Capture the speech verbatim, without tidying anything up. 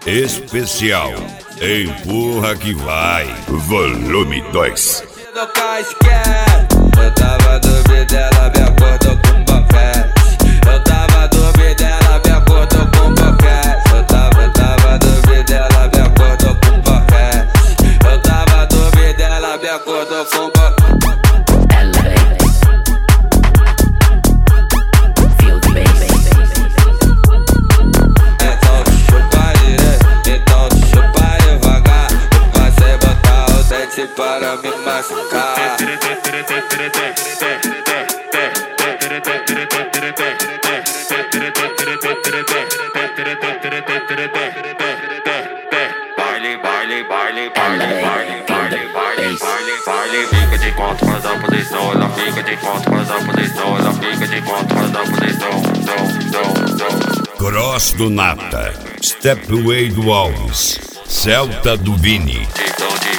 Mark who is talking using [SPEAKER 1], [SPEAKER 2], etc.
[SPEAKER 1] especial. Empurra que vai. Volume dois.
[SPEAKER 2] Eu tava duvidando dela, me acordou com boquete. Eu tava duvidando dela, me acordou com boquete. Eu tava, eu tava duvidando dela, me acordou com boquete. Eu tava duvidando dela, me acordou com boquete. Para me machucar. Baile, baile, baile, baile, baile, baile, baile, baile, baile. Fica de quatro, faz a posição. Ela fica de quatro, faz a posição. Ela fica de quatro, faz a posição. Dom, dom, dom.
[SPEAKER 1] Cross do Nata, Stepway do Alves, Celta do Vini.